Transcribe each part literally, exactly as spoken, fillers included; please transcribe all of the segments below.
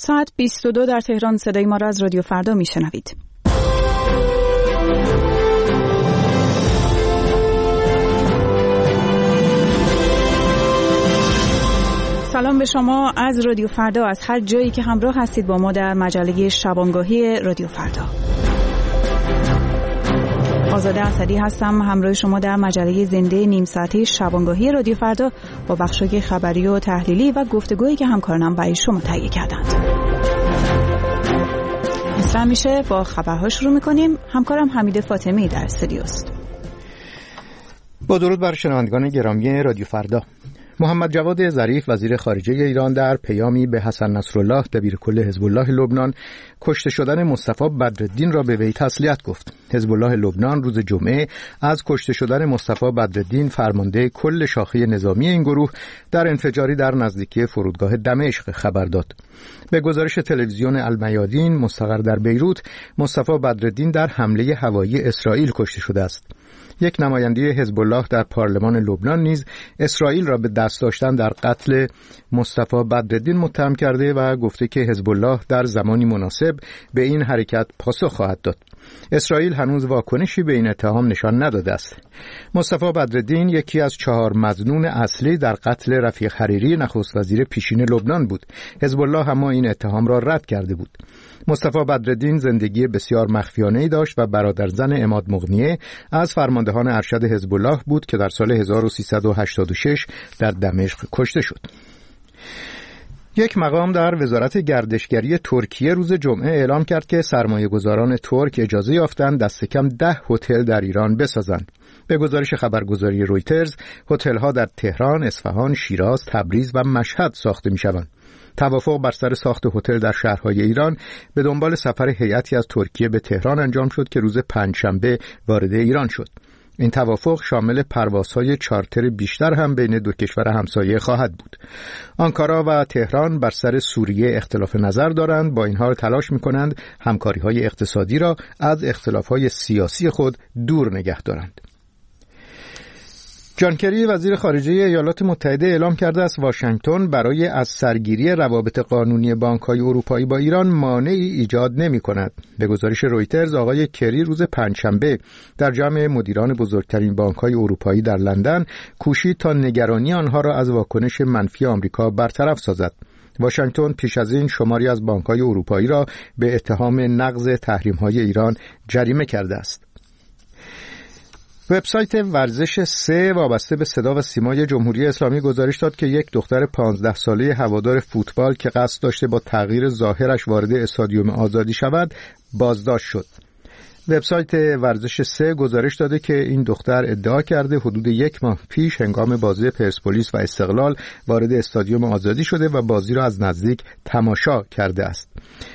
ساعت بیست و دو در تهران. صدای ما را از رادیو فردا میشنوید. سلام به شما از رادیو فردا، از هر جایی که همراه هستید با ما در مجله شبانگاهی رادیو فردا. آزاده اسدی هستم، همراه شما در مجله زنده نیم ساعته شبانگاهی رادیو فردا با بخشای خبری و تحلیلی و گفتگویی که همکارانم برای شما تهیه کردند. مثل همیشه با خبرها شروع می‌کنیم. همکارم حمید فاطمی در استودیوست. با درود بر شنوندگان گرامی رادیو فردا. محمد جواد ظریف وزیر خارجه ایران در پیامی به حسن نصرالله دبیرکل حزب الله لبنان کشته شدن مصطفی بدرالدین را به وی تسلیت گفت. حزب الله لبنان روز جمعه از کشته شدن مصطفی بدرالدین فرمانده کل شاخه نظامی این گروه در انفجاری در نزدیکی فرودگاه دمشق خبر داد. به گزارش تلویزیون المیادین مستقر در بیروت، مصطفی بدرالدین در حمله هوایی اسرائیل کشته شده است. یک نماینده حزب الله در پارلمان لبنان نیز اسرائیل را به دست داشتن در قتل مصطفی بدرالدین متهم کرده و گفته که حزب الله در زمانی مناسب به این حرکت پاسخ خواهد داد. اسرائیل هنوز واکنشی به این اتهام نشان نداده است. مصطفی بدرالدین یکی از چهار مظنون اصلی در قتل رفیق حریری نخست وزیر پیشین لبنان بود. حزب الله اما این اتهام را رد کرده بود. مصطفی بدرالدین زندگی بسیار مخفیانه‌ای داشت و برادرزن عماد مغنیه از فرماندهان ارشد حزب الله بود که در سال هزار و سیصد و هشتاد و شش در دمشق کشته شد. یک مقام در وزارت گردشگری ترکیه روز جمعه اعلام کرد که سرمایه‌گذاران ترک اجازه یافتند دست کم ده هتل در ایران بسازند. به گزارش خبرگزاری رویترز، هتل‌ها در تهران، اصفهان، شیراز، تبریز و مشهد ساخته می‌شوند. توافق بر سر ساخت هتل در شهرهای ایران به دنبال سفر هیئتی از ترکیه به تهران انجام شد که روز پنجشنبه وارد ایران شد. این توافق شامل پروازهای چارتر بیشتر هم بین دو کشور همسایه خواهد بود. آنکارا و تهران بر سر سوریه اختلاف نظر دارند، با این حال تلاش می‌کنند همکاری‌های اقتصادی را از اختلاف‌های سیاسی خود دور نگه دارند. جان کری وزیر خارجه ایالات متحده اعلام کرده است واشنگتن برای از سرگیری روابط قانونی بانک‌های اروپایی با ایران مانعی ایجاد نمی‌کند. به گزارش رویترز، آقای کری روز پنجشنبه در جمع مدیران بزرگترین بانک‌های اروپایی در لندن کوشید تا نگرانی آنها را از واکنش منفی آمریکا برطرف سازد. واشنگتن پیش از این شماری از بانک‌های اروپایی را به اتهام نقض تحریم‌های ایران جریمه کرده است. وبسایت ورزش سه وابسته به صدا و سیمای جمهوری اسلامی گزارش داد که یک دختر پانزده ساله هوادار فوتبال که قصد داشته با تغییر ظاهرش وارد استادیوم آزادی شود بازداشت شد. وبسایت ورزش سه گزارش داده که این دختر ادعا کرده حدود یک ماه پیش هنگام بازی پرسپولیس و استقلال وارد استادیوم آزادی شده و بازی را از نزدیک تماشا کرده است.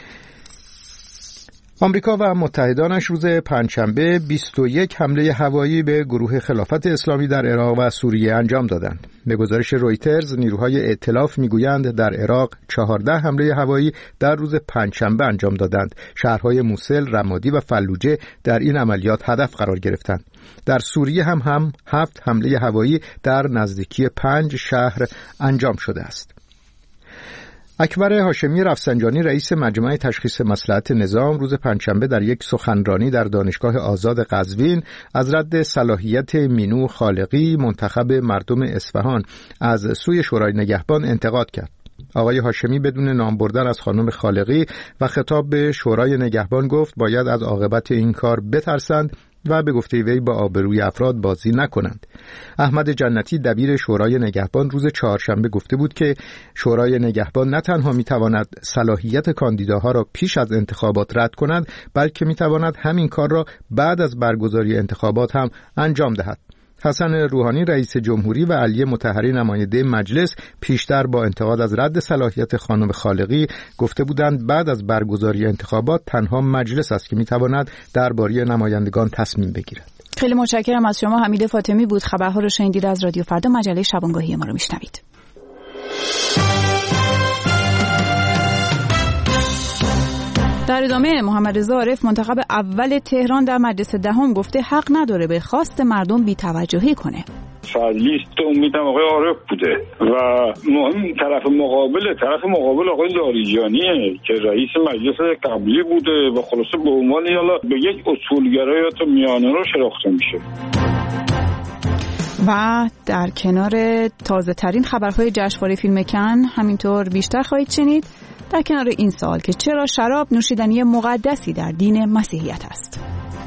آمریکا و متحدانش روز پنجشنبه بیست و یک حمله هوایی به گروه خلافت اسلامی در عراق و سوریه انجام دادند. به گزارش رویترز، نیروهای ائتلاف میگویند در عراق چهارده حمله هوایی در روز پنجشنبه انجام دادند. شهرهای موصل، رمادی و فلوجه در این عملیات هدف قرار گرفتند. در سوریه هم هم هفت حمله هوایی در نزدیکی پنج شهر انجام شده است. اکبر هاشمی رفسنجانی رئیس مجمع تشخیص مصلحت نظام روز پنجشنبه در یک سخنرانی در دانشگاه آزاد قزوین از رد صلاحیت مینو خالقی منتخب مردم اصفهان از سوی شورای نگهبان انتقاد کرد. آقای هاشمی بدون نام بردن از خانم خالقی و خطاب به شورای نگهبان گفت باید از عاقبت این کار بترسند و به گفته وی با آبروی افراد بازی نکنند. احمد جنتی دبیر شورای نگهبان روز چهارشنبه گفته بود که شورای نگهبان نه تنها میتواند صلاحیت کاندیداها را پیش از انتخابات رد کند، بلکه میتواند همین کار را بعد از برگزاری انتخابات هم انجام دهد. حسن روحانی رئیس جمهوری و علی مطهری نماینده مجلس پیشتر با انتقاد از رد صلاحیت خانم خالقی گفته بودند بعد از برگزاری انتخابات تنها مجلس است که میتواند درباره نمایندگان تصمیم بگیرد. خیلی متشکرم از شما. حمید فاطمی بود. خبرها رو شنیدید از رادیو فردا. مجله شبانگاهی ما رو میشنوید. در ادامه محمد رضا عارف منتخب اول تهران در مجلس دهم گفته حق نداره به خواست مردم بی‌توجهی کنه. لیست امیدم آقای عارف بوده و مهم طرف مقابل طرف مقابل آقای لاریجانیه که رئیس مجلس قبلی بوده و خلاصه به عنوان یالا به یک اصولگرای یا میانه رو شناخته میشه. و در کنار تازه ترین خبرهای جشنواره فیلم کن همینطور بیشتر خواهید شنید در کنار این سوال که چرا شراب نوشیدنی مقدسی در دین مسیحیت است.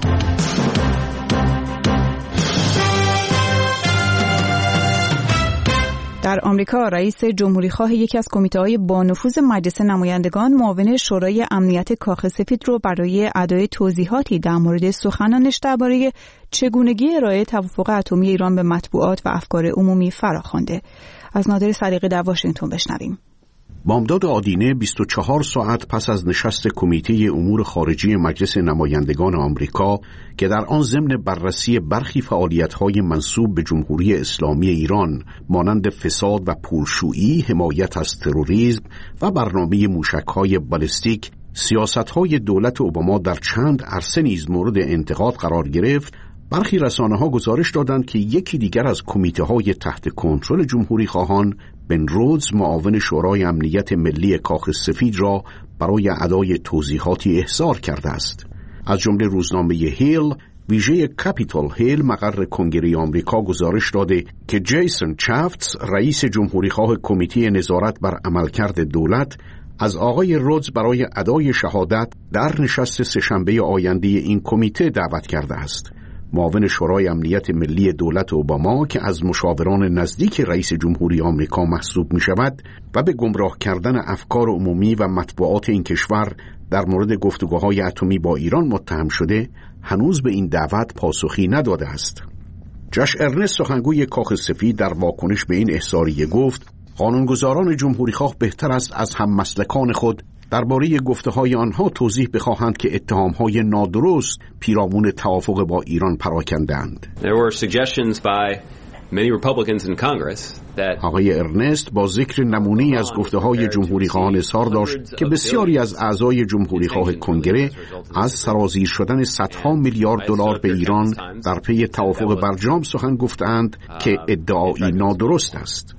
در آمریکا رئیس جمهوری خواه یکی از کمیته‌های با نفوذ مجلس نمایندگان معاون شورای امنیت کاخ سفید رو برای ادای توضیحاتی در مورد سخنانش درباره چگونگی ارائه توافق اتمی ایران به مطبوعات و افکار عمومی فراخوانده. از نادر صدیقی در واشنگتن بشنویم. بامداد آدینه بیست و چهار ساعت پس از نشست کمیته امور خارجی مجلس نمایندگان آمریکا که در آن ضمن بررسی برخی فعالیت‌های منسوب به جمهوری اسلامی ایران مانند فساد و پولشویی، حمایت از تروریسم و برنامه موشک‌های بالستیک، سیاست‌های دولت اوباما در چند عرصه نیز مورد انتقاد قرار گرفت، برخی رسانه‌ها گزارش دادند که یکی دیگر از کمیته‌های تحت کنترل جمهوری خواهان بن رودز معاون شورای امنیت ملی کاخ سفید را برای ادای توضیحاتی احضار کرده است. از جمله روزنامه هیل ویژه کاپیتال هیل مقر کنگره آمریکا گزارش داده که جیسون چافتس رئیس جمهوری خواه کمیته نظارت بر عملکرد دولت از آقای رودز برای ادای شهادت در نشست سه‌شنبه آینده این کمیته دعوت کرده است. معاون شورای امنیت ملی دولت اوباما که از مشاوران نزدیک رئیس جمهوری آمریکا محسوب می شود و به گمراه کردن افکار عمومی و مطبوعات این کشور در مورد گفتگوهای اتمی با ایران متهم شده، هنوز به این دعوت پاسخی نداده است. جاش ارنست سخنگوی کاخ سفید در واکنش به این احضاریه گفت قانونگذاران جمهوری خواه بهتر است از هم مسلکان خود درباره گفته‌های آنها توضیح بخواهند که اتهام‌های نادرست پیرامون توافق با ایران پراکندند. آقای ارنست با ذکر نمونه‌ای از گفته‌های جمهوری خواهان اظهار داشت که بسیاری از اعضای جمهوری خواه کنگره از سرازیر شدن صدها میلیارد دلار به ایران در پی توافق برجام سخن گفتند که ادعایی نادرست است.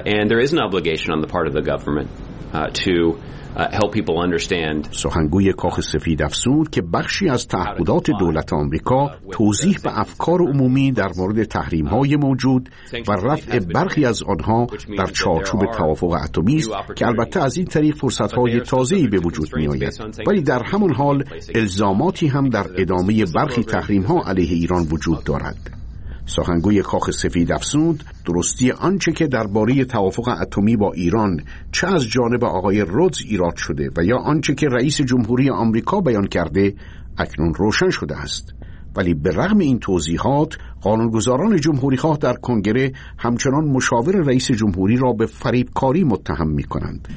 سخنگوی کاخ سفید افزود که بخشی از تعهدات دولت آمریکا توضیح به افکار عمومی در مورد تحریم‌های موجود و رفع برخی از آنها در چارچوب توافق اتمی است که البته از این طریق فرصت‌های تازه‌ای به وجود می‌آید، ولی در همان حال الزاماتی هم در ادامه برخی تحریم‌ها علیه ایران وجود دارد. سخنگوی کاخ سفید افزود درستی آنچه که درباره توافق اتمی با ایران چه از جانب آقای رودز ایراد شده و یا آنچه که رئیس جمهوری آمریکا بیان کرده اکنون روشن شده است، ولی به رغم این توضیحات قانونگذاران جمهوری خواه در کنگره همچنان مشاور رئیس جمهوری را به فریبکاری متهم می‌کنند.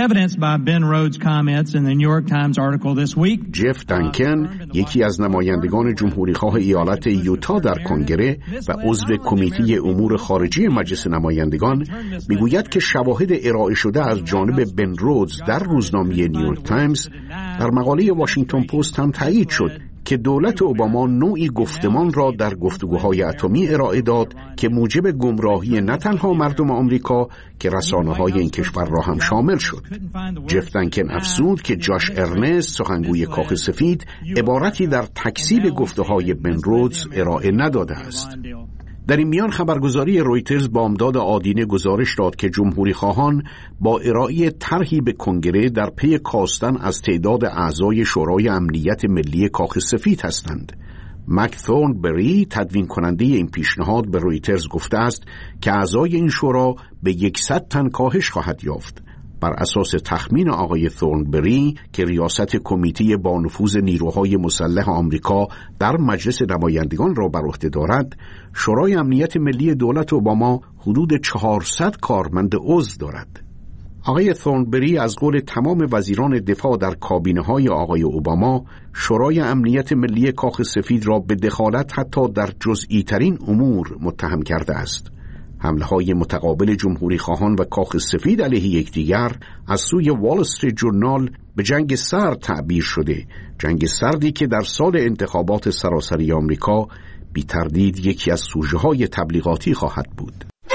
جف دانکن یکی از نمایندگان جمهوری خواه ایالت یوتا در کنگره و عضو کمیته امور خارجی مجلس نمایندگان میگوید که شواهد ارائه شده از جانب بن رودز در روزنامه نیویورک تایمز در مقاله واشنگتن پست هم تایید شد که دولت اوباما نوعی گفتمان را در گفتگوهای اتمی ارائه داد که موجب گمراهی نه تنها مردم آمریکا که رسانه‌های این کشور را هم شامل شد. جف دانکن افزود که جاش ارنست سخنگوی کاخ سفید عبارتی در تکذیب گفته‌های بن رودز ارائه نداده است. در این میان خبرگزاری رویترز بامداد آدینه گزارش داد که جمهوری خواهان با ارائه طرحی به کنگره در پی کاستن از تعداد اعضای شورای امنیت ملی کاخ سفید هستند. مک ثورنبری تدوین کننده این پیشنهاد به رویترز گفته است که اعضای این شورا به صد تن کاهش خواهد یافت. بر اساس تخمین آقای ثورنبری که ریاست کمیته با نفوذ نیروهای مسلح آمریکا در مجلس نمایندگان را بر عهده دارد، شورای امنیت ملی دولت اوباما حدود چهارصد کارمند عضو دارد. آقای ثورنبری از قول تمام وزیران دفاع در کابینه‌های آقای اوباما، شورای امنیت ملی کاخ سفید را به دخالت حتی در جزئی ترین امور متهم کرده است. حمله‌های متقابل جمهوری خواهان و کاخ سفید علیه یکدیگر از سوی وال استریت ژورنال به جنگ سرد تعبیر شده، جنگ سردی که در سال انتخابات سراسری آمریکا بی تردید یکی از سوژه‌های تبلیغاتی خواهد بود.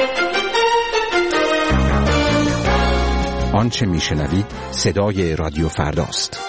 آنچه میشنوید صدای رادیو فرداست.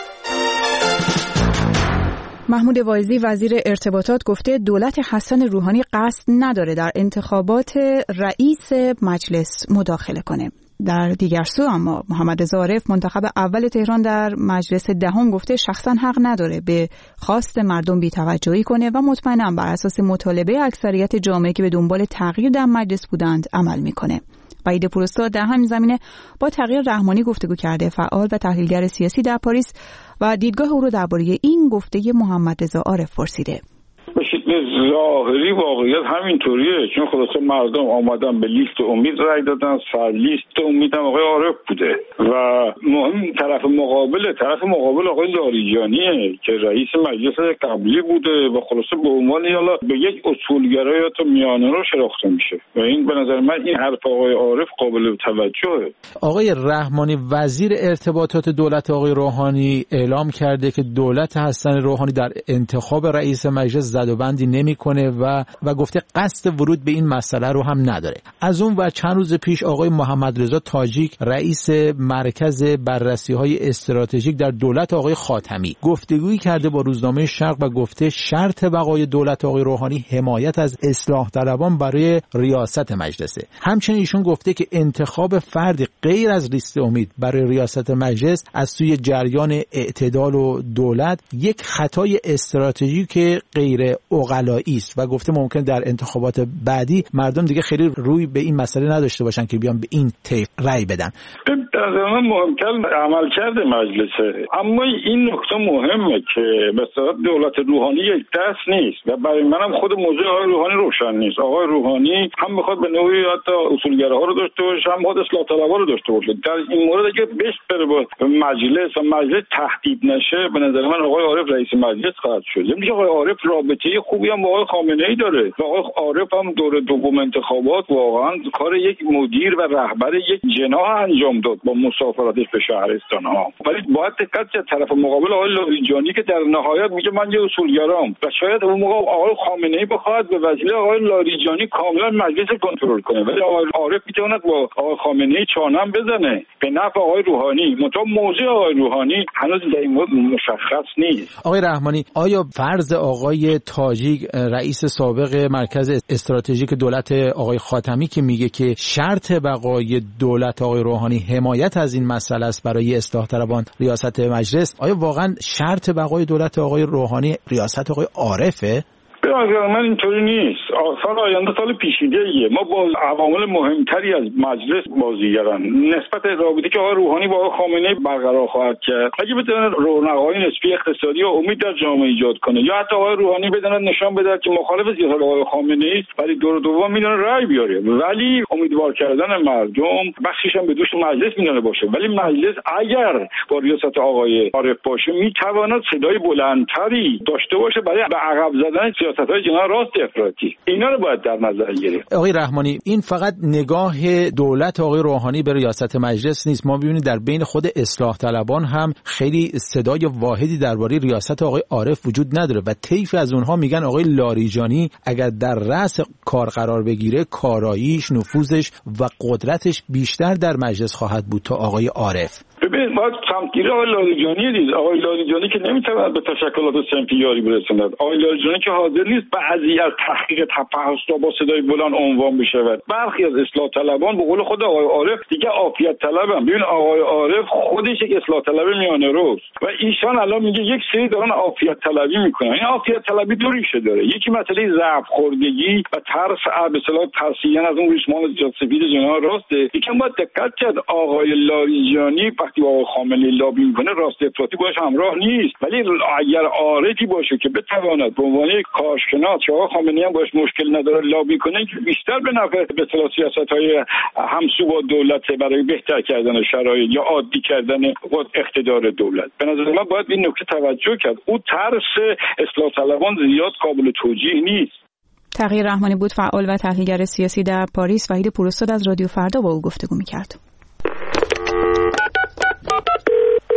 محمود واعظی وزیر ارتباطات گفته دولت حسن روحانی قصد نداره در انتخابات رئیس مجلس مداخله کنه. در دیگر سو اما محمد رضا عارف منتخب اول تهران در مجلس دهم گفته شخصا حق نداره به خواست مردم بی‌توجهی کنه و مطمئناً بر اساس مطالبه اکثریت جامعه که به دنبال تغییر در مجلس بودند عمل میکنه. وحید پوراستاد در همین زمینه با تغییر رحمانی گفتگو کرده، فعال و تحلیلگر سیاسی در پاریس، و دیدگاه او را درباره این گفته محمد رضا عارف پرسیده. به شکل ظاهری واقعیت همینطوریه، چون خلاصه مردم آمدن به لیست امید رای دادن، سر لیست امید هم آقای عارف بوده و مهم طرف مقابل طرف مقابل آقای لاریجانیه که رئیس مجلس قبلی بوده و خلاصه به عنوان یالا به یک اصولگرا یا تو میانه رو شناخته میشه و این به نظر من این حرف آقای عارف قابل توجهه. آقای رحمانی وزیر ارتباطات دولت آقای روحانی اعلام کرده که دولت حسن روحانی در انتخاب رئیس مجلس زد و بندی نمیکنه و و گفته قصد ورود به این مسئله رو هم نداره. از اون و چند روز پیش آقای محمد رضا تاجیک رئیس مرکز بررسی‌های استراتژیک در دولت آقای خاتمی گفتگویی کرده با روزنامه شرق و گفته شرط بقای دولت آقای روحانی حمایت از اصلاح طلبان برای ریاست مجلسه. همچنین ایشون گفته که انتخاب فردی غیر از لیست امید برای ریاست مجلس از سوی جریان اعتدال و دولت یک خطای استراتژیکی که غیر عقلایی است و گفته ممکن در انتخابات بعدی مردم دیگه خیلی روی به این مسئله نداشته باشن که بیان به این طیف رأی بدن. در ضمن مهمتر عملکرد مجلسه، اما این نکته مهمه که مثلا دولت روحانی یک دست نیست و برای منم خود موضوع آقای روحانی روشن نیست. آقای روحانی هم میخواد به نوعی حتی اصولگراها رو داشته باشه، هم خود اصلاح طلبها رو داشته باشه. در این مورد اگه بهش بره با مجلس و مجلس تهدید نشه، به نظر من آقای عارف رئیس مجلس خواهد شد. میگه آقای عارف رابطه خوبی هم با آقای خامنه‌ای داره و آقای عارف هم دور دوم انتخابات واقعا کار یک مدیر و رهبر یک جناح انجام داد با مسافرتش به شهرستان‌ها. ولی باید دقت کرد طرف مقابل آقای لاریجانی که در نهایت میگه من یه اصولگرام و شاید اون موقع آقای خامنه‌ای بخواد به وسیله آقای لاریجانی کاملا مجلس کنترل کنه، ولی آقای عارف میتواند با آقای خامنه‌ای چانم بزنه به نفع آقای روحانی. منتها موضوع آقای روحانی هنوز در این مورد مشخص نیست. آقای رحمانی، آیا فرض آقای تاجیک رئیس سابق مرکز استراتژیک دولت آقای خاتمی که میگه که شرط بقای دولت آقای روحانی حمایت از این مسئله است برای اصلاح طلبان ریاست مجلس، آیا واقعا شرط بقای دولت آقای روحانی ریاست آقای عارفه؟ به نظر من اینطوری نیست. سال آینده سال پیچیده‌ایه. ما با عوامل مهمتری از مجلس بازیگران نسبت رابطه که آقای روحانی با آقای خامنه‌ای برقرار خواهد کرد، اگه بتونه رونق‌های نسبی اقتصادی و امید در جامعه ایجاد کنه یا حتی آقای روحانی بدونه نشان بده که مخالف سیاست آقای خامنه‌ای است ولی دور دوم میدونه رأی بیاره، ولی امیدوار کردن مردم بخشش هم به دوش مجلس میدونه باشه، ولی مجلس اگر با ریاست آقای عارف باشه میتواند صدای بلندتری داشته باشه برای به عقب زدن سیاست‌های جناح راست افراطی. اینا رو باید در نظر گرفت. آقای رحمانی، این فقط نگاه دولت آقای روحانی به ریاست مجلس نیست. ما ببینید در بین خود اصلاح طلبان هم خیلی صدای واحدی درباره ریاست آقای عارف وجود نداره و طیفی از اونها میگن آقای لاریجانی اگر در رأس کار قرار بگیره کاراییش، نفوذش و قدرتش بیشتر در مجلس خواهد بود تا آقای عارف. ببین باید سمتگیری آقای لاریجانی دید. آقای لاریجانی که نمیتواند به تشکلات صنفی یاری برساند. آقای لاریجانی که حاضر نیست بعضی از تحقیق تفحص‌ها با صدای بلند عنوان بشود. برخی از اصلاح طلبان به قول خود آقای عارف دیگه عافیت طلبن. ببین آقای عارف خودش یک اصلاح طلب میانه روست و ایشان الان میگه یک سری دارن عافیت طلبی میکنن. این عافیت طلبی دو ریشه داره. یکی مسئله ضعف خوردگی و ترس به اصطلاح ترسیدن از اون ریسمان سفید جناح راسته. یکم باید دقت کرد آقای لاریجانی وقتی با خامنه‌ای لابی میکنه راست افراطی باش همراه نیست، ولی اگر عارفی باشه که بتواند به عنوان یک کارشناس که آقای خامنه‌ای هم باش مشکل نداره لابی کنه که بیشتر به نفع به اصطلاح سیاست‌های همسو با دولت برای بهتر کردن شرایط یا عادی کردن اقتدار دولت. به نظر من باید این نکته توجه کرد. او ترس اصلاح طلبان زیاد قابل توجیه نیست. تغییر رحمانی بود، فعال و تحلیلگر سیاسی در پاریس. وحید پوراستاد از رادیو فردا با او گفتگو می‌کرد.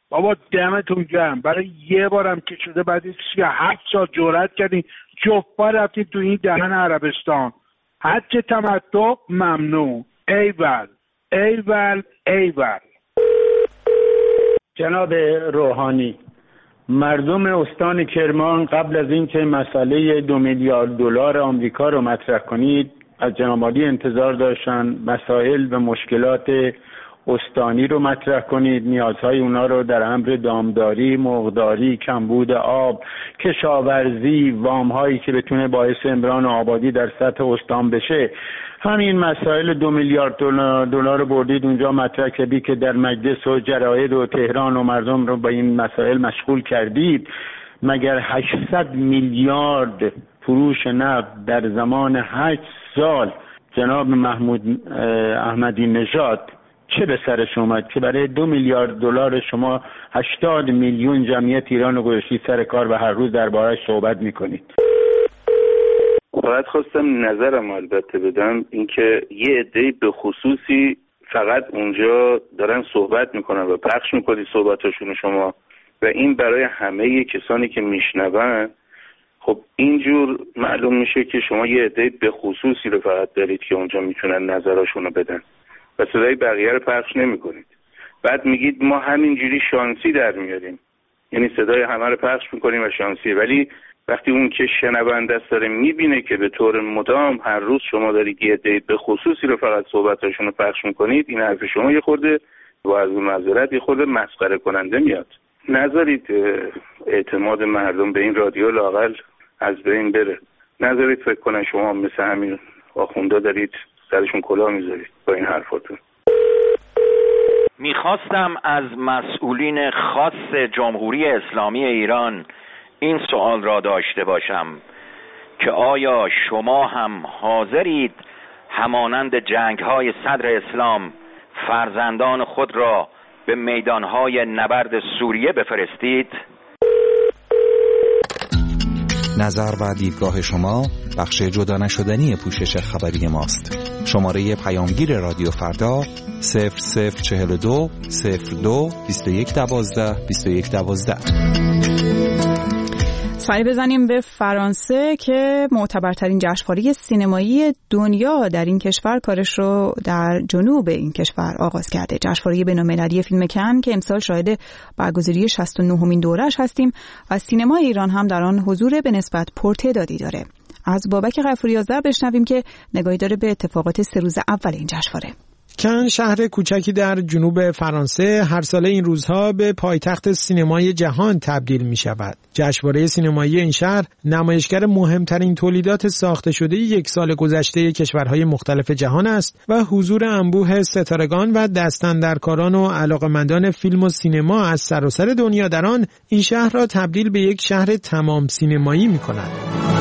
بابا دمتون گرم، برای یه بارم که شده بعد از سی و هفت سال جرأت کردین جفت بار رفتین تو این دهن عربستان. حج تمتع ممنوع. ایول ایول ایول. جناب روحانی، مردم استان کرمان قبل از اینکه مسئله دو میلیارد دلار آمریکا رو مطرح کنید از جناب عالی انتظار داشتن مسائل و مشکلات استانی رو مطرح کنید، نیازهای اونا رو در امر دامداری، مرغداری، کمبود آب، کشاورزی، وام‌هایی که بتونه باعث عمران و آبادی در سطح استان بشه. همین مسائل دو میلیارد دلار بردید اونجا مطرح کردید که در مجلس و جراید و تهران و مردم رو با این مسائل مشغول کردید. مگر هشتصد میلیارد فروش نفت در زمان هشت سال جناب محمود احمدی نژاد چه به سرش اومد که برای دو میلیارد دلار شما هشتاد میلیون جمعیت ایران رو گذاشتید سر کار و هر روز درباره‌اش صحبت میکنید؟ فقط خواستم نظرم البته بدم، اینکه یه عده‌ای به خصوصی فقط اونجا دارن صحبت میکنن و پخش میکنید صحبتاشون شما و این برای همه کسانی که میشنون خب اینجور معلوم میشه که شما یه عده‌ای به خصوصی رو فقط دارید که اونجا میتونن نظراشون رو بدن و صدای بقیه رو پخش نمی کنید. بعد میگید ما همینجوری شانسی در میاریم، یعنی صدای همه رو پخش میکنیم و شانسی، ولی وقتی اون که شنونده است داره میبینه که به طور مدام هر روز شما دارید یه عده به خصوصی رو فقط صحبتاشون رو پخش میکنید، این حرف شما یه خورده با از معذرت یه خورده مسخره کننده میاد. نذارید اعتماد مردم به این رادیو لااقل از بین بره. نذارید فکر کنن شما مثل همین آخوندا دارید سرشون کلاه میذارید با این حرفاتون. میخواستم از مسئولین خاص جمهوری اسلامی ایران این سوال را داشته باشم که آیا شما هم حاضرید همانند جنگ‌های صدر اسلام فرزندان خود را به میدان‌های نبرد سوریه بفرستید؟ نظر و دیدگاه شما بخش جدا نشدنی پوشش خبری ماست. شماره پیامگیر رادیو فردا صفر صفر چهل و دو صفر دو بیست و یک دوازده بیست و یک دوازده. سری بزنیم به فرانسه که معتبرترین جشنواره سینمایی دنیا در این کشور کارش رو در جنوب این کشور آغاز کرده. جشنواره بین‌المللی فیلم کن که امسال شاهد برگزاری شصت و نهمین دورش هستیم و سینما ایران هم در آن حضور به نسبت پرتعدادی داره. از بابک غفوری آذر بشنویم که نگاهی داره به اتفاقات سه روز اول این جشنواره. کن شهر کوچکی در جنوب فرانسه هر ساله این روزها به پایتخت سینمای جهان تبدیل می شود. جشنواره سینمایی این شهر نمایشگر مهمترین تولیدات ساخته شده یک سال گذشته کشورهای مختلف جهان است و حضور انبوه ستارگان و دستاندرکاران و علاقمندان فیلم و سینما از سراسر دنیا در آن این شهر را تبدیل به یک شهر تمام سینمایی می کند.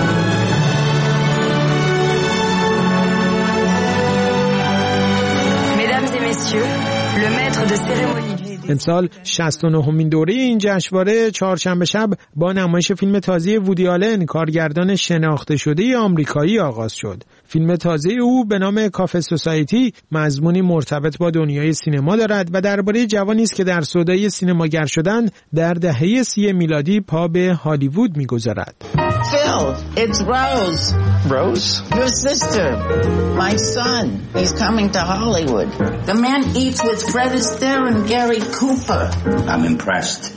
امسال شصت و نهمین دوره این جشنواره چهارشنبه شب با نمایش فیلم تازه وودی آلن کارگردان شناخته شده آمریکایی آغاز شد. فیلم تازه او به نام کافه سوسایتی مضمونی مرتبط با دنیای سینما دارد و درباره جوانی است که در سودای سینماگر شدن در دهه سی میلادی پا به هالیوود می‌گذارد. Phil, it's Rose. Rose? Your sister. My son. He's coming to Hollywood. The man eats with Fred Astaire and Gary Cooper. I'm impressed.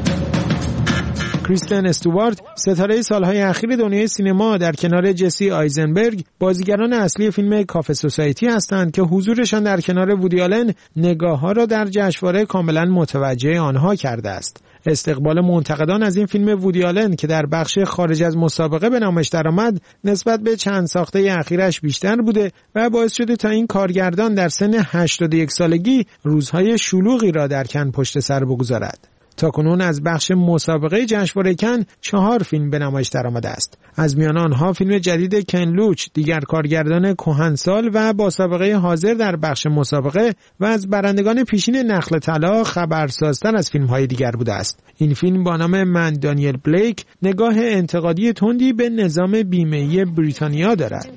کریستن استوارت ستاره سالهای اخیر دنیای سینما در کنار جسی آیزنبرگ بازیگران اصلی فیلم کافه سوسایتی هستند که حضورشان در کنار وودی آلن نگاه‌ها را در جشنواره کاملا متوجه آنها کرده است. استقبال منتقدان از این فیلم وودی آلن که در بخش خارج از مسابقه به نمایش درآمد نسبت به چند ساخته اخیرش بیشتر بوده و باعث شده تا این کارگردان در سن هشتاد و یک سالگی روزهای شلوغی را در کن پشت سر بگذارد. تاکنون از بخش مسابقه جشنواره کن چهار فیلم به نمایش درآمده است. از میان آنها فیلم جدید کن لوچ، دیگر کارگردان کهنسال و با سابقه حاضر در بخش مسابقه و از برندگان پیشین نخل طلا خبرسازتر از فیلم‌های دیگر بوده است. این فیلم با نام من دانیل بلیک نگاه انتقادی تندی به نظام بیمه‌ای بریتانیا دارد.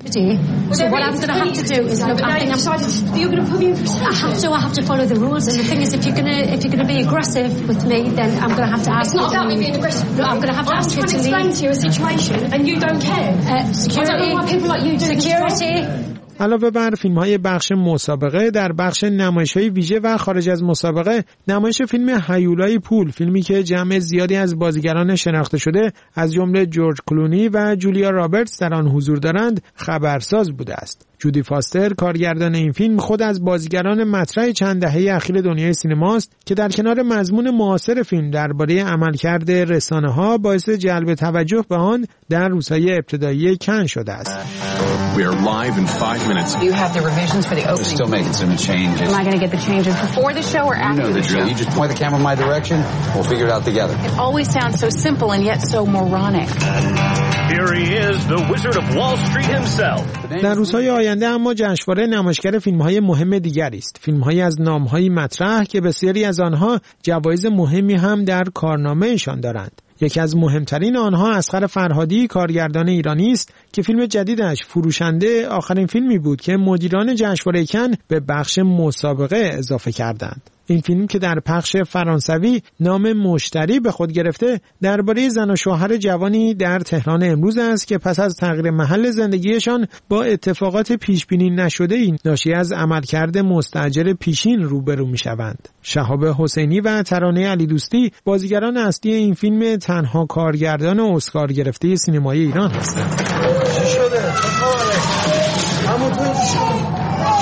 then I'm going to have to ask. It's not about me being aggressive. No, I'm going to have to ask her to leave. I'm trying to explain to you a situation and you don't care. Uh, security. I don't know why people like you do. Security. علاوه بر فیلم‌های بخش مسابقه، در بخش نمایش‌های ویژه و خارج از مسابقه، نمایش فیلم هیولای پول، فیلمی که جمع زیادی از بازیگران شناخته شده از جمله جورج کلونی و جولیا رابرتس در آن حضور دارند، خبرساز بوده است. جودی فاستر کارگردان این فیلم خود از بازیگران مطرح چند دهه اخیر دنیای سینماست که در کنار مضمون معاصر فیلم درباره عملکرد رسانه‌ها باعث جلب توجه به آن در روزهای ابتدایی کن شده است. We are live in five minutes. You have the revisions for the opening. We're still making some changes. Am I going to get the changes before the show or after? You know the drill. You just point the camera in my direction. We'll figure it out together. It always sounds so simple and yet so moronic. Here he is, the Wizard of Wall Street himself. در روزهای آینده اما جشنواره نمایشگر فیلم‌های مهم دیگری است. فیلم‌هایی از نام‌های مطرح که بسیاری از آنها جوایز مهمی هم در کارنامه‌شان دارند. یکی از مهمترین آنها اصغر فرهادی کارگردان ایرانی است که فیلم جدیدش فروشنده آخرین فیلمی بود که مدیران جشنواره کن به بخش مسابقه اضافه کردند. این فیلم که در پخش فرانسوی نام مشتری به خود گرفته درباره زن و شوهر جوانی در تهران امروز است که پس از تغییر محل زندگیشان با اتفاقات پیش بینی نشده‌ای ناشی از عملکرد مستاجر پیشین روبرو می‌شوند. شهاب حسینی و ترانه علی دوستی بازیگران اصلی این فیلم تنها کارگردان اسکار گرفته سینمای ایران هستند. چی شده؟ همونطور چی شده؟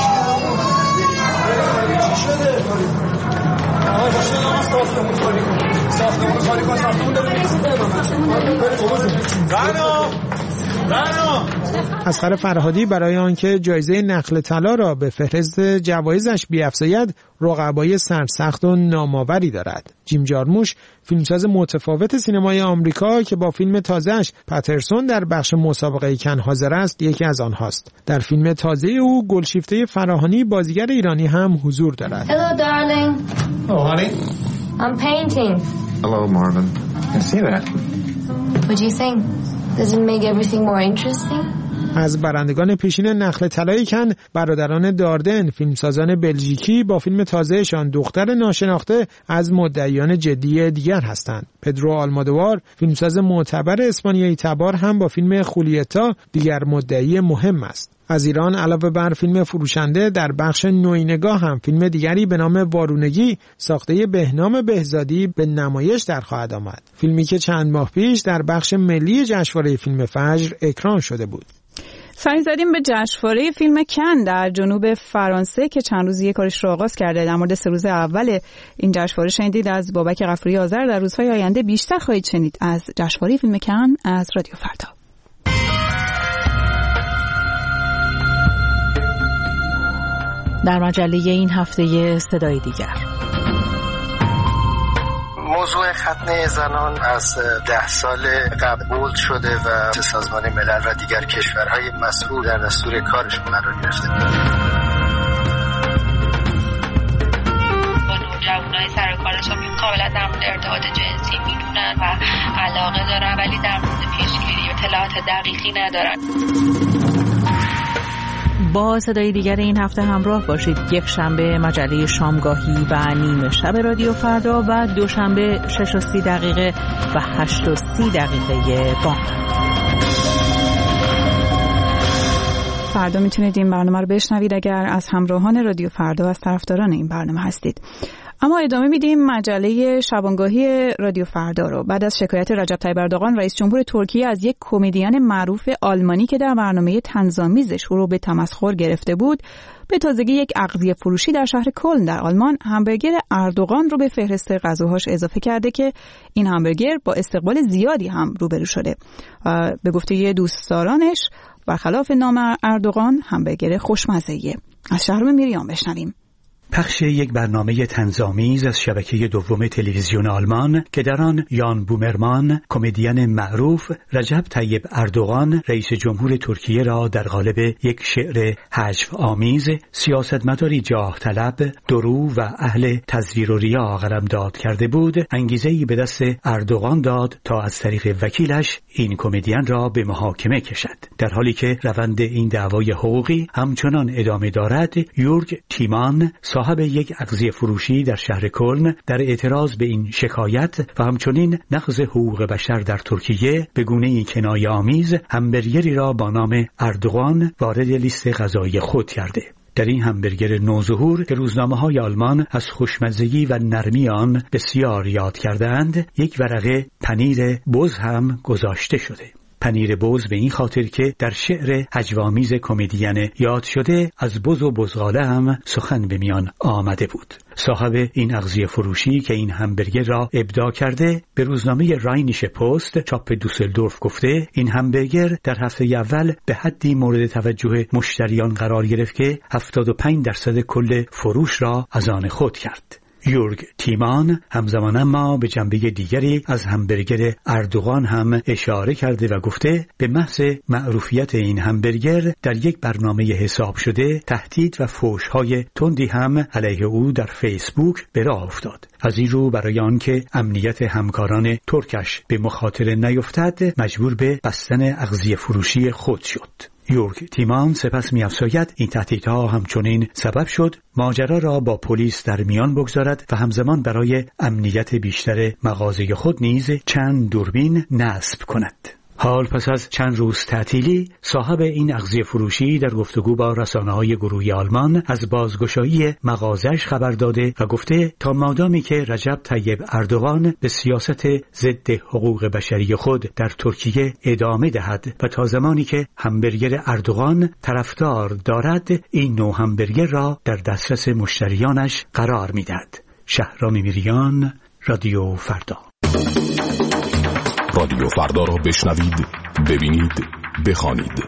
اصغر فرهادی برای آنکه جایزه نخل طلا را به فهرست جوایزش بیفزاید رقبای سرسخت و نامآوری دارد. جیم جارموش فیلمساز متفاوت سینمای آمریکا که با فیلم تازه‌اش پاترسون در بخش مسابقه کن حاضر است یکی از آنهاست. در فیلم تازه او گلشیفته فراهانی بازیگر ایرانی هم حضور دارد. Hello darling. Oh honey. I'm painting. Hello Marvin. I see that. What do you think? Does it make everything more interesting? از برندگان پیشین نخل طلای کن برادران داردن فیلمسازان بلژیکی با فیلم تازهشان دختر ناشناخته از مدعیان جدی دیگر هستند. پدرو آلمودوار فیلمساز معتبر اسپانیایی تبار هم با فیلم خولیتا دیگر مدعی مهم است. از ایران علاوه بر فیلم فروشنده در بخش نوینگاه هم فیلم دیگری به نام وارونگی ساخته بهنام بهزادی به نمایش در خواهد آمد. فیلمی که چند ماه پیش در بخش ملی جشنواره فیلم فجر اکران شده بود. سعی زدیم به جشنواره فیلم کن در جنوب فرانسه که چند روزی کارش را آغاز کرده. در مورد سه روز اول این جشنواره شنیدید از بابک غفوری آذر. در روزهای آینده بیشتر خواهید شنید از جشنواره فیلم کن از رادیو فردا. در مجله این هفته صدای دیگر موضوع ختنه زنان از ده سال قبل بولد شده و سازمان ملل و دیگر کشورهای مسئول در دستور کارشون قرار گرفته. جوانای سر کارش هم کاملا در مورد ارتباط جنسی میدونن و علاقه دارن ولی در مورد پیشگیری اطلاعات دقیقی ندارن. با صدای دیگر این هفته همراه باشید. یک شنبه مجله شامگاهی و نیمه شب رادیو فردا و دوشنبه شش و سی دقیقه و هشت و سی دقیقه بامداد. فردا میتونید این برنامه رو بشنوید اگر از همراهان رادیو فردا و از طرفداران این برنامه هستید. اما ادامه میدیم مجله شبانگاهی رادیو فردا رو. بعد از شکایت رجب طیب اردوغان رئیس جمهور ترکیه از یک کمدین معروف آلمانی که در برنامه طنزآمیزش او رو به تمسخر گرفته بود، به تازگی یک اغذیه فروشی در شهر کلن در آلمان همبرگر اردوغان رو به فهرست غذاهاش اضافه کرده که این همبرگر با استقبال زیادی هم روبرو شده. به گفته دوستدارانش برخلاف نام اردوغان همبرگر خوشمزه‌ایه. از شهرام میریان بشنویم. پخش یک برنامه طنزآمیز از شبکه دوم تلویزیون آلمان که در آن یان بومرمان کمدین معروف رجب طیب اردوغان رئیس جمهور ترکیه را در قالب یک شعر حجو آمیز سیاستمداری جاه طلب، درو و اهل تزویر و ریا قلمداد کرده بود، انگیزه‌ای به دست اردوغان داد تا از طریق وکیلش این کمدین را به محاکمه کشد. در حالی که روند این دعوای حقوقی همچنان ادامه دارد، یورگ تیمان صاحب یک اغذیه فروشی در شهر کلن در اعتراض به این شکایت و همچنین نقض حقوق بشر در ترکیه به گونه‌ای کنایه‌آمیز همبرگری را با نام اردوغان وارد لیست غذایی خود کرده. در این همبرگر نوظهور که روزنامه‌های آلمان از خوشمزگی و نرمی آن بسیار یاد کرده‌اند، یک ورقه پنیر بز هم گذاشته شده. پنیر بز به این خاطر که در شعر هجوآمیز کمدین یاد شده از بز و بزغاله هم سخن به میان آمده بود. صاحب این اغذیه فروشی که این همبرگر را ابداع کرده به روزنامه راینیشه پست چاپ دوسلدورف گفته این همبرگر در هفته اول به حدی مورد توجه مشتریان قرار گرفت که هفتاد و پنج درصد کل فروش را از آن خود کرد. یورگ تیمان همزمان اما به جنبه دیگری از همبرگر اردوغان هم اشاره کرده و گفته به محض معروفیت این همبرگر در یک برنامه حساب شده تهدید و فحش‌های تندی هم علیه او در فیسبوک به راه افتاد. از این رو برای آنکه امنیت همکاران ترکش به مخاطره نیفتد مجبور به بستن اغذیه فروشی خود شد. یورگ تیمان سپس می‌افزاید این تهدیدها همچنین سبب شد ماجرا را با پلیس در میان بگذارد و همزمان برای امنیت بیشتر مغازه خود نیز چند دوربین نصب کند. حال پس از چند روز تعطیلی صاحب این اغذیه فروشی در گفتگو با رسانه‌های گروهی آلمان از بازگشایی مغازه‌اش خبر داده و گفته تا مادامی که رجب طیب اردوغان به سیاست ضد حقوق بشری خود در ترکیه ادامه دهد و تا زمانی که همبرگر اردوغان طرفدار دارد این نوع همبرگر را در دسترس مشتریانش قرار می‌دهد. شهرام میریان، رادیو فردا. رادیو فردا را بشنوید، ببینید، بخوانید.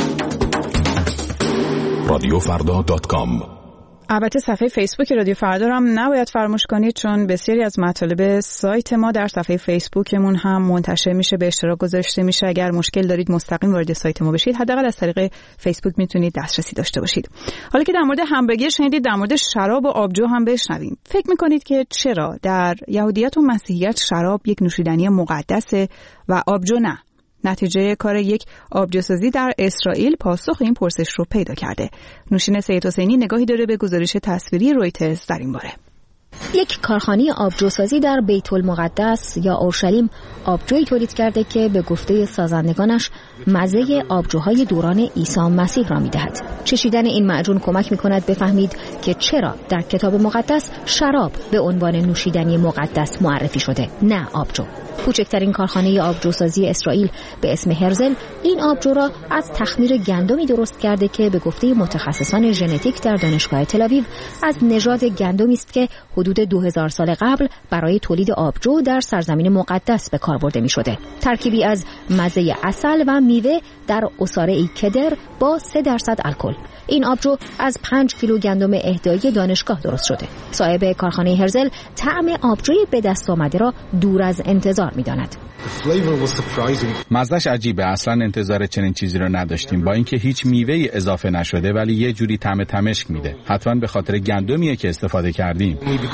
رادیو فردا دات کام. البته صفحه فیسبوک رادیو فردا را هم نباید فراموش کنید چون بسیاری از مطالب سایت ما در صفحه فیسبوکمون هم منتشر میشه، به اشتراک گذاشته میشه. اگر مشکل دارید مستقیم وارد سایت ما بشید، حداقل از طریق فیسبوک میتونید دسترسی داشته باشید. حالا که در مورد همبرگر شنیدید، در مورد شراب و آبجو هم بشنویم. فکر میکنید که چرا در یهودیت و مسیحیت شراب یک نوشیدنی مقدسه و آبجو نه؟ نتیجه کار یک آبجوسازی در اسرائیل پاسخ این پرسش رو پیدا کرده. نوشین سید حسینی نگاهی داره به گزارش تصویری رویترز در این باره. یک کارخانه آبجوسازی در بیت المقدس یا اورشلیم آبجویی تولید کرده که به گفته سازندگانش مزه آبجوهای دوران عیسی مسیح را می‌دهد. چشیدن این معجون کمک می‌کند بفهمید که چرا در کتاب مقدس شراب به عنوان نوشیدنی مقدس معرفی شده، نه آبجو. کوچکترین کارخانه آبجوسازی اسرائیل به اسم هرزل این آبجو را از تخمیر گندمی درست کرده که به گفته متخصصان ژنتیک در دانشگاه تل‌آویو از نژاد گندمی است که حدود دو هزار سال قبل برای تولید آبجو در سرزمین مقدس به کار برده می‌شده. ترکیبی از مزه عسل و میوه در عصاره‌ای کدر با سه درصد الکل. این آبجو از پنج کیلو گندم اهدایی دانشگاه درست شده. صاحب کارخانه هرزل طعم آبجوی به دست آمده را دور از انتظار می‌داند. مزه‌اش عجیبه، اصلا انتظار چنین چیزی رو نداشتیم. با اینکه هیچ میوه‌ای اضافه نشده ولی یه جوری طعم تمشک میده. حتما به خاطر گندمیه که استفاده کردیم.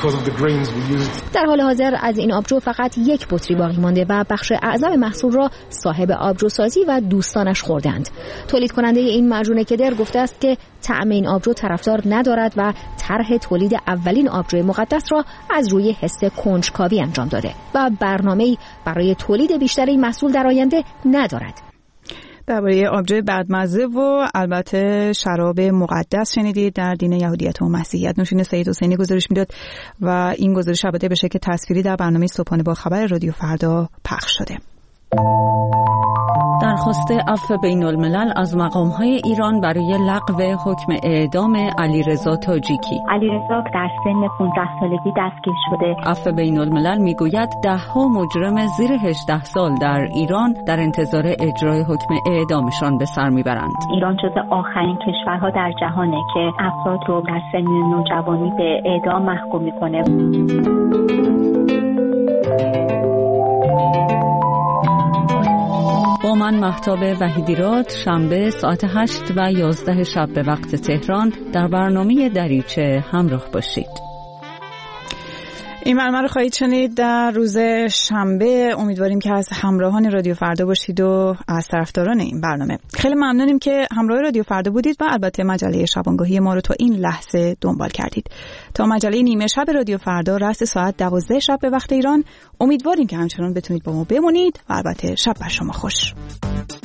در حال حاضر از این آبجو فقط یک بطری باقی مانده و بخش اعظم محصول را صاحب آبجوسازی و دوستانش خوردند. تولید کننده این معجون کدر گفته است که طعم این آبجو طرفدار ندارد و طرح تولید اولین آبجوی مقدس را از روی حس کنجکاوی انجام داده و برنامه‌ای برای تولید بیشتر این محصول در آینده ندارد. درباره آبجوی بدمزه و البته شراب مقدس شنیدید در دین یهودیت و مسیحیت. نوشین سید حسینی گزارش میداد و این گزارش البته به شکل تصویری در برنامه صبحانه با خبر رادیو فردا پخش شده. درخواست عفو بین الملل از مقام‌های ایران برای لغو حکم اعدام علیرضا تاجیکی. علیرضا در سن پانزده سالگی دستگیر شده. عفو بین الملل میگوید ده ها مجرم زیر هجده سال در ایران در انتظار اجرای حکم اعدامشان به سر میبرند. ایران جز آخرین کشورها در جهانه که افراد رو در سن نوجوانی به اعدام محکوم میکنه. با من مهتاب وحیدیراد شنبه ساعت هشت و یازده شب به وقت تهران در برنامه دریچه همراه باشید. این برنامه رو خواهید شنید در روز شنبه. امیدواریم که از همراهان رادیو فردا باشید و از طرفداران این برنامه. خیلی ممنونیم که همراه رادیو فردا بودید و البته مجله شبانگاهی ما رو تا این لحظه دنبال کردید. تا مجله نیمه شب رادیو فردا رأس ساعت دوازده شب به وقت ایران، امیدواریم که همچنان بتونید با ما بمونید و البته شب بر شما خوش.